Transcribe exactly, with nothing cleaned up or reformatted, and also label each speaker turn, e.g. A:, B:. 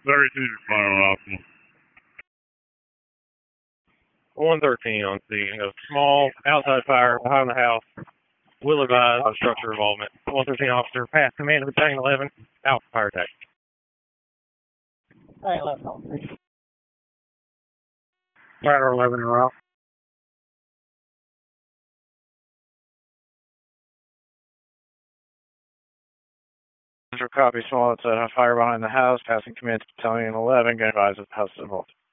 A: thirty-two to final optimal.
B: one thirteen on scene. A small outside fire behind the house. Will advise on structure involvement. one thirteen officer, past command of Battalion eleven, out for fire attack.
C: Battalion eleven, all three.
B: Ladder eleven en route. Copy, small outside fire behind the house, passing command to Battalion eleven, going to advise of the house is involved.